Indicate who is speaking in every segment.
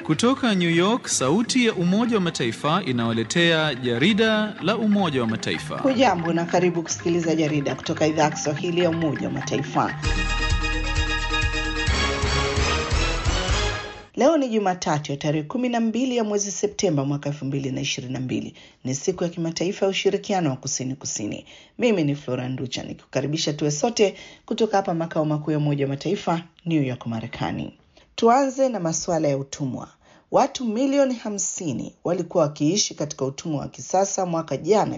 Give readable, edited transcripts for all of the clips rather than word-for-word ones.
Speaker 1: Kutoka New York, sauti ya Umoja wa Mataifa inawaletea jarida la Umoja wa Mataifa.
Speaker 2: Hujambo na karibu kusikiliza jarida kutoka idhaa ya Kiswahili ya Umoja wa Mataifa. Leo ni Jumatatu ya tarehe 12 ya mwezi Septemba mwaka 2022. Ni siku ya kimataifa ya ushirikiano wa kusini. Mimi ni Flora Nducha nikukaribisha tuwe sote kutoka hapa makao makuu ya Umoja wa Mataifa, New York, Marekani. Tuanze na masuala ya utumwa. Watu milioni 50 walikuwa wakiishi katika utumwa wa kisasa mwaka jana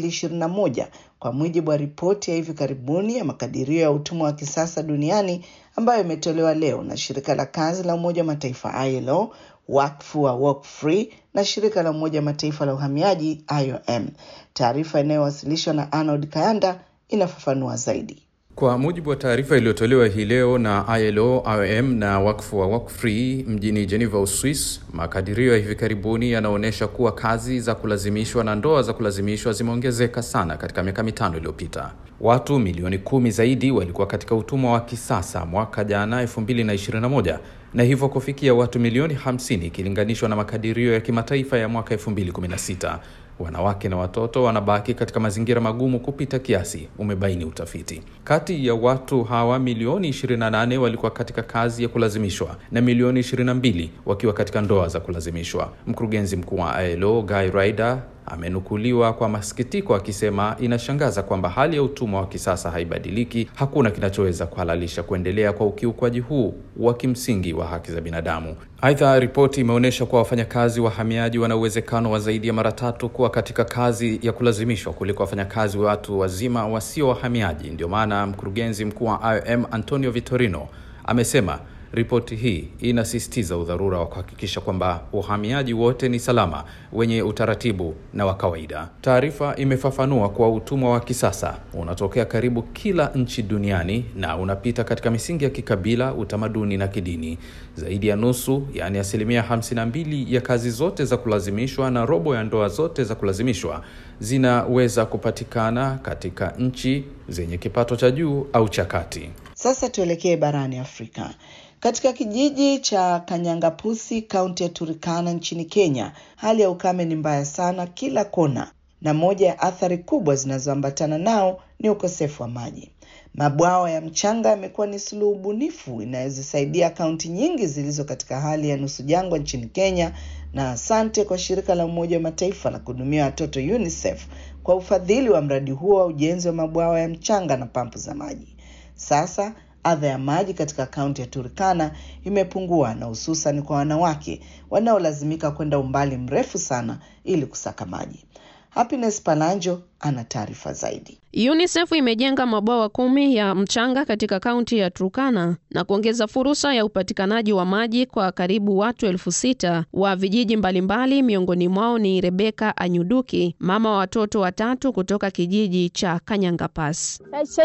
Speaker 2: 2021 kwa mujibu wa ripoti ya hivi karibuni ya makadirio ya utumwa wa kisasa duniani ambayo imetolewa leo na shirika la kazi la Umoja wa Mataifa ILO, wakfu wa Walk Free na shirika la Umoja wa Mataifa la uhamiaji IOM. Taarifa inayowasilishwa na Arnold Kayanda inafafanua zaidi.
Speaker 3: Kwa mujibu wa taarifa iliyotolewa hii leo na ILO, IOM na wakfu wa Walk Free mjini Geneva, Uswisi, makadirio ya hivi karibuni yanaonyesha kuwa kazi za kulazimishwa na ndoa za kulazimishwa zimeongezeka sana katika miaka 5 iliyopita. Watu milioni 10 zaidi walikuwa katika utumwa wa kisasa mwaka jana 2021 na hivyo kufikia watu milioni 50 ikilinganishwa na makadirio ya kimataifa ya mwaka 2016. Wanawake na watoto wanabaki katika mazingira magumu kupita kiasi, umebaini utafiti. Kati ya watu hawa milioni 28 walikuwa katika kazi ya kulazimishwa na milioni 22 wakiwa katika ndoa za kulazimishwa. Mkurugenzi mkuu wa ILO, Guy Ryder, amenukuliwa kwa masikitiko akisema inashangaza kwamba hali ya utumwa wa kisasa haibadiliki. Hakuna kinachoweza kuhalalisha kuendelea kwa ukiukwaji huu wa kimsingi wa haki za binadamu. Aidha, ripoti imeonyesha kuwa wafanyakazi wahamiaji wana uwezekano wa zaidi ya mara 3 kuwa katika kazi ya kulazimishwa kuliko wafanyakazi watu wazima wasio wahamiaji. Ndio maana mkurugenzi mkuu wa IOM Antonio Vitorino amesema ripoti hii inasisitiza udharura wa kuhakikisha kwamba uhamiaji wote ni salama, wenye utaratibu na wa kawaida. Taarifa imefafanua kuwa utumwa wa kisasa unatokea karibu kila nchi duniani na unapita katika misingi ya kikabila, utamaduni na kidini. Zaidi ya nusu, yani 52% ya kazi zote za kulazimishwa na robo ya ndoa zote za kulazimishwa zinaweza kupatikana katika nchi zenye kipato cha juu au cha kati.
Speaker 2: Sasa tuelekee barani Afrika. Katika kijiji cha Kanyangapusi, kaunti ya Turkana nchini Kenya, hali ya ukame ni mbaya sana kila kona, na moja ya athari kubwa zinazoambatana nao ni ukosefu wa maji. Mabwawa ya mchanga yamekuwa ni suluhu bunifu inayozisaidia kaunti nyingi zilizo katika hali ya nusu jangwa nchini Kenya, na asante kwa shirika la Umoja wa Mataifa la kuhudumia watoto UNICEF kwa ufadhili wa mradi huo wa ujenzi wa mabwawa ya mchanga na pampu za maji. Sasa adha ya maji katika kaunti ya Turkana imepungua, na hususan kwa wanawake wanaolazimika kwenda umbali mrefu sana ili kusaka maji. Happiness Palanjo ana taarifa zaidi.
Speaker 4: UNICEF imejenga mabwawa 10 ya mchanga katika kaunti ya Turkana na kuongeza fursa ya upatikanaji wa maji kwa karibu watu 6,000 wa vijiji mbalimbali. Miongoni mwao ni Rebeka Anyuduki, mama wa watoto 3 kutoka kijiji cha Kanyangapas.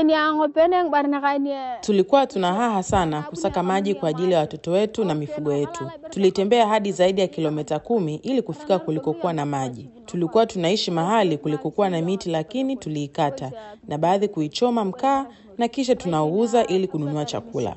Speaker 5: Tulikuwa tunahaha sana kusaka maji kwa ajili ya watoto wetu na mifugo yetu. Tulitembea hadi zaidi ya kilomita 10 ili kufika kulikokuwa na maji. Tulikuwa tunaishi mahali kulikokuwa na miti, lakini tuliikata na baadhi kuichoma mkaa na kisha tunauza ili kununua chakula.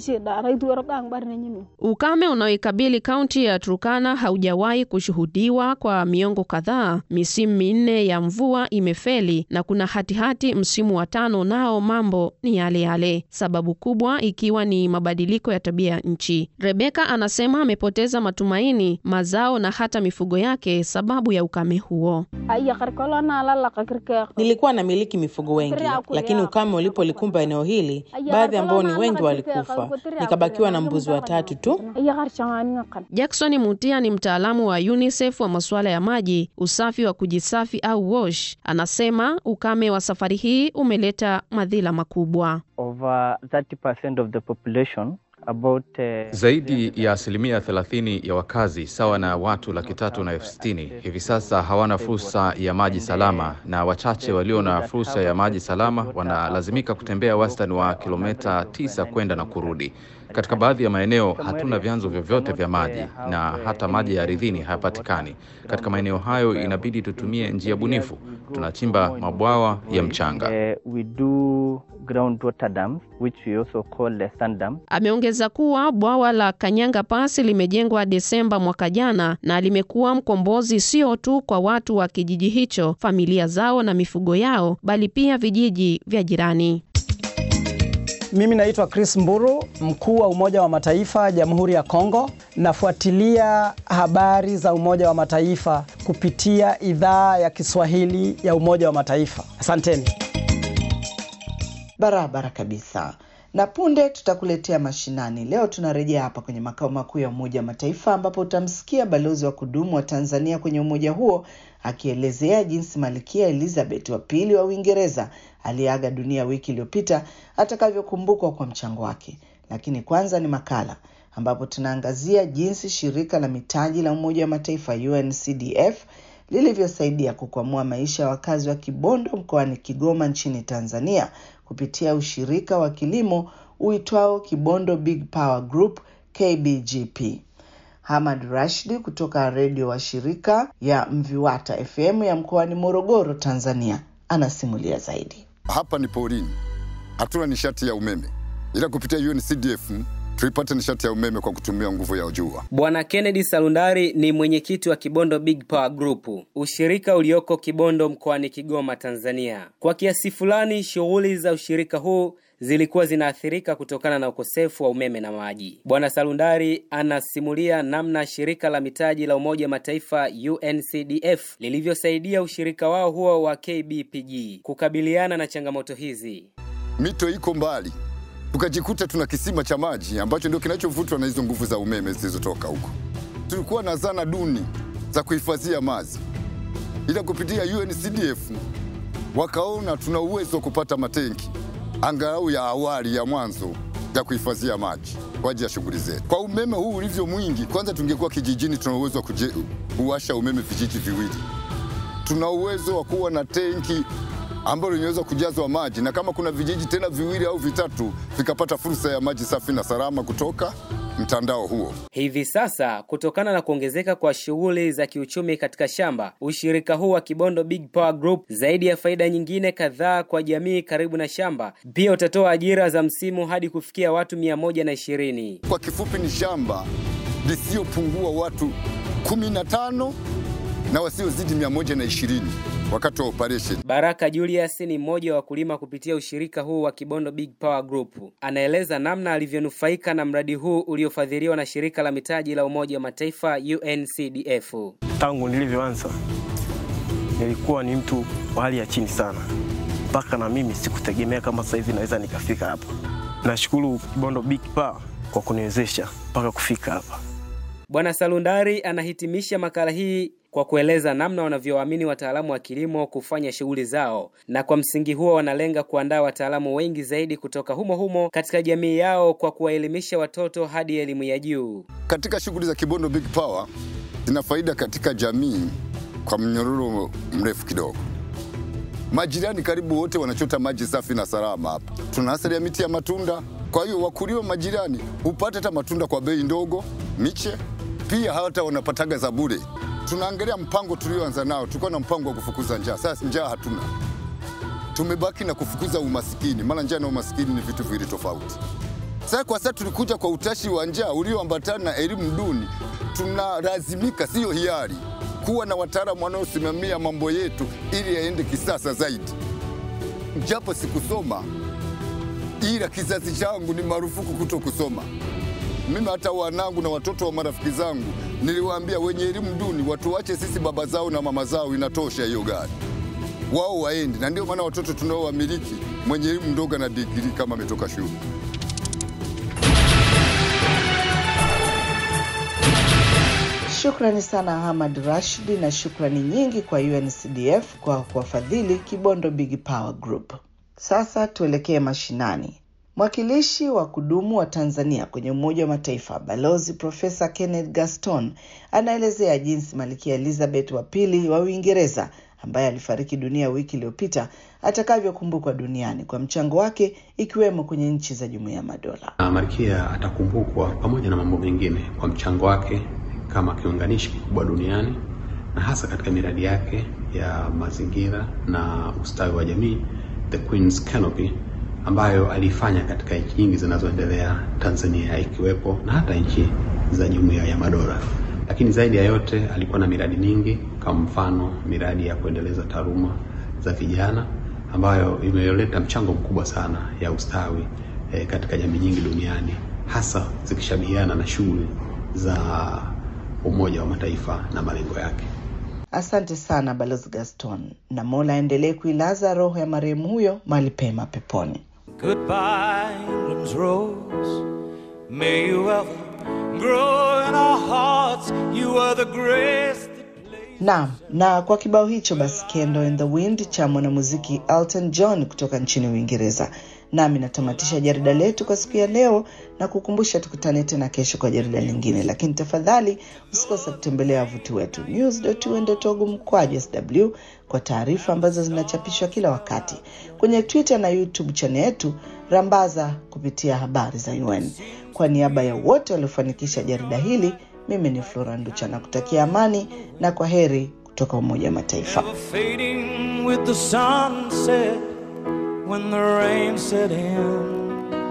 Speaker 4: Ukame unaoikabili kaunti ya Turkana haujawahi kushuhudiwa kwa miongo kadhaa. Misimu 4 ya mvua imefeli na kuna hatihati msimu wa 5 nao mambo ni yale yale, sababu kubwa ikiwa ni mabadiliko ya tabia nchi. Rebeka anasema amepoteza matumaini, mazao na hata mifugo yake sababu ya ukame huo.
Speaker 5: Nilikuwa namiliki mifugo wengi, lakini ukame ulipolikumba eneo hili, baadhi ambao ni wengi walikufa. Nikabakiwa na mbuzi 3 tu.
Speaker 4: Jackson Mutia ni mtaalamu wa UNICEF wa masuala ya maji, usafi wa kujisafi au wash. Anasema ukame wa safari hii umeleta madhila makubwa.
Speaker 6: Over 30% of the population,
Speaker 3: zaidi ya 30% ya wakazi, sawa na watu 360,000 hivi sasa hawana fursa ya maji salama, na wachache walio na fursa ya maji salama wanalazimika kutembea wastani wa kilomita 9 kwenda na kurudi. Katika baadhi ya maeneo hatuna vyanzo vyovyote vya maji na hata maji ya ardhini hayapatikani. Katika maeneo hayo inabidi tutumie njia bunifu tunachimba mabwawa ya mchanga.
Speaker 6: We do groundwater dams, which we also call the sand dam.
Speaker 4: Ameongeza kuwa bwawa la Kanyanga Pass limejengwa Desemba mwaka jana na limekuwa mkombozi sio tu kwa watu wa kijiji hicho, familia zao na mifugo yao, bali pia vijiji vya jirani.
Speaker 7: Mimi naitwa Chris Mburu, mkuu wa Umoja wa Mataifa Jamhuri ya Kongo. Nafuatilia habari za Umoja wa Mataifa kupitia idhaa ya Kiswahili ya Umoja wa Mataifa. Asanteni.
Speaker 2: Barabara kabisa. Na punde tutakuletea mashinani. Leo tunarejea hapa kwenye makao makuu ya Umoja wa Mataifa ambapo utamsikia balozi wa kudumu wa Tanzania kwenye umoja huo akielezea jinsi Malkia Elizabeth wa pili wa Uingereza aliaga dunia wiki iliyopita atakavyokumbukwa kwa mchango wake. Lakini kwanza ni makala ambapo tunaangazia jinsi shirika la mitaji la Umoja wa Mataifa UNCDF lilivyosaidia kukwamua maisha ya wakazi wa Kibondo mkoani Kigoma nchini Tanzania kupitia ushirika wa kilimo uitwao Kibondo Big Power Group KBGP. Hamad Rashidi kutoka redio wa shirika ya Mviwata FM ya mkoani Morogoro, Tanzania, anasimulia zaidi.
Speaker 8: Hapa ni porini. Hatuna nishati ya umeme. Ila kupitia UNCDF tulipata nishati ya umeme kwa kutumia nguvu ya jua.
Speaker 9: Bwana Kennedy Salundari ni mwenyekiti wa Kibondo Big Power Group, ushirika ulioko Kibondo mkoani Kigoma, Tanzania. Kwa kiasi fulani shughuli za ushirika huu zilikuwa zinaathirika kutokana na ukosefu wa umeme na maji. Bwana Salundari anasimulia namna shirika la mitaji la Umoja Mataifa UNCDF lilivyosaidia ushirika wao huo wa KBPG kukabiliana na changamoto hizi.
Speaker 8: Mito iko mbali. Tukajikuta tuna kisima cha maji ambacho ndio kinachovutwa na hizo nguvu za umeme zilizotoka huko. Tulikuwa na zana duni za kuhifadhia maji. Ila kupitia UNCDF wakaona tuna uwezo wa kupata matenki angalau ya awali ya mwanzo ya kuhifadhia maji kwa ajili ya shughuli zetu. Kwa umeme huu ulivyo mwingi, kwanza tungekuwa kijijini tuna uwezo wa kuwasha umeme vijiji viwili. Tuna uwezo wa kuwa na tenki ambalo linaweza kujazwa maji, na kama kuna vijiji tena viwili au vitatu vikapata fursa ya maji safi na salama kutoka mtandao huo.
Speaker 9: Hivi sasa, kutokana na kuongezeka kwa shughuli za kiuchumi katika shamba, ushirika huu wa Kibondo Big Power Group zaidi ya faida nyingine kadhaa kwa jamii karibu na shamba, pia utatoa ajira za msimu hadi kufikia watu 120.
Speaker 8: Kwa kifupi ni shamba lisiopungua watu 15 na wasiozidi 120 wakati wa operation.
Speaker 9: Baraka Julius ni mmoja wa wakulima kupitia ushirika huu wa Kibondo Big Power Group. Anaeleza namna alivyonufaika na mradi huu uliofadhiliwa na shirika la mitaji la Umoja wa Mataifa UNCDF.
Speaker 10: Tangu nilivyoanza nilikuwa ni mtu wa hali ya chini sana. Mpaka na mimi sikutegemea kama sasa hivi naweza nikafika hapa. Nashukuru Kibondo Big Power kwa kuniwezesha mpaka kufika hapa.
Speaker 9: Bwana Salundari anahitimisha makala hii kwa kueleza namna wanavyoamini wataalamu wa kilimo kufanya shughuli zao, na kwa msingi huo wanalenga kuandaa wataalamu wengi zaidi kutoka humo katika jamii yao kwa kuwaelimisha watoto hadi elimu ya juu.
Speaker 8: Katika shughuli za Kibondo Big Power zina faida katika jamii kwa mnyororo mrefu kidogo. Majirani karibu wote wanachota maji safi na salama hapa. Tuna asili ya miti ya matunda, kwa hiyo wakulima majirani hupata hata matunda kwa bei ndogo, miche, pia hata wanapataga za bure. Tunaangalia mpango tulioanza nao, tulikuwa na mpango wa kufukuza njaa. Sasa njaa hatuna. Tumebaki na kufukuza umasikini, maana njaa na umasikini ni vitu viwili tofauti. Sasa kwa sasa tulikuja kwa utashi wa njaa ulioambatana na elimu duni. Tunalazimika, sio hiari, kuwa na wataalamu wanaosimamia mambo yetu ili yaende kisasa zaidi. Japo sikusoma, ila kizazi changu ni marufuku kutokusoma. Mimi hata wanangu na watoto wa marafiki zangu niliwaambia wenye elimu duni watu wache sisi baba zao na mama zao, inatosha hiyo gari. Wao waende, na ndio maana watoto tunaowamiliki mwenye elimu ndogo na degree kama ametoka shule.
Speaker 2: Shukrani sana Hamad Rashidi, na shukrani nyingi kwa UNCDF kwa kuwafadhili Kibondo Big Power Group. Sasa tuelekee mashinani. Mwakilishi wa kudumu wa Tanzania kwenye Umoja wa Mataifa, Balozi Profesa Kenneth Gaston, anaelezea jinsi Malkia Elizabeth wa pili wa Uingereza, ambaye alifariki dunia wiki iliyopita, atakavyokumbukwa duniani kwa mchango wake ikiwemo kwenye nchi za Jumuiya ya Madola.
Speaker 11: Malkia atakumbukwa pamoja na mambo mengine kwa mchango wake kama kiunganishi kikubwa duniani, na hasa katika miradi yake ya mazingira na ustawi wa jamii, The Queen's Canopy, ambayo alifanya katika nchi nyingi zinazoendelea, Tanzania ikiwepo na hata nchi za Jumuiya ya Madola. Lakini zaidi ya yote alikuwa na miradi mingi, kama mfano miradi ya kuendeleza taaluma za vijana ambayo imeleta mchango mkubwa sana ya ustawi katika jamii nyingi duniani, hasa zikishabihiana na shughuli za Umoja wa Mataifa na malengo yake.
Speaker 2: Asante sana Balozi Gaston, na Mola aendelee kuilaza roho ya marehemu huyo mahali pema peponi.
Speaker 12: Goodbye, England's rose. May you ever grow in our hearts. You are the grace.
Speaker 2: Na kwa kibao hicho basi, Candle in the Wind cha mwanamuziki Elton John kutoka nchini Uingereza, nami natamatisha jarida letu kwa siku ya leo na kukumbusha tukutane tena kesho kwa jarida lingine. Lakini tafadhali usikose kutembelea wavuti wetu news.un.org/sw kwa taarifa ambazo zinachapishwa kila wakati. Kwenye Twitter na YouTube channel yetu rambaza kupitia habari za UN. Kwa niaba ya wote waliofanikisha jarida hili, mimi ni Flora Nducha na kutakia amani na kwaheri kutoka Umoja wa Mataifa.
Speaker 12: Fading with the sunset when the rain set in,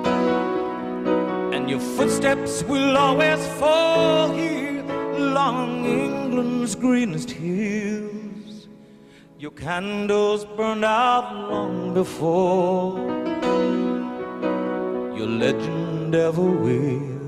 Speaker 12: and your footsteps will always fall here along England's greenest hills. Your candles burned out long before your legend ever will.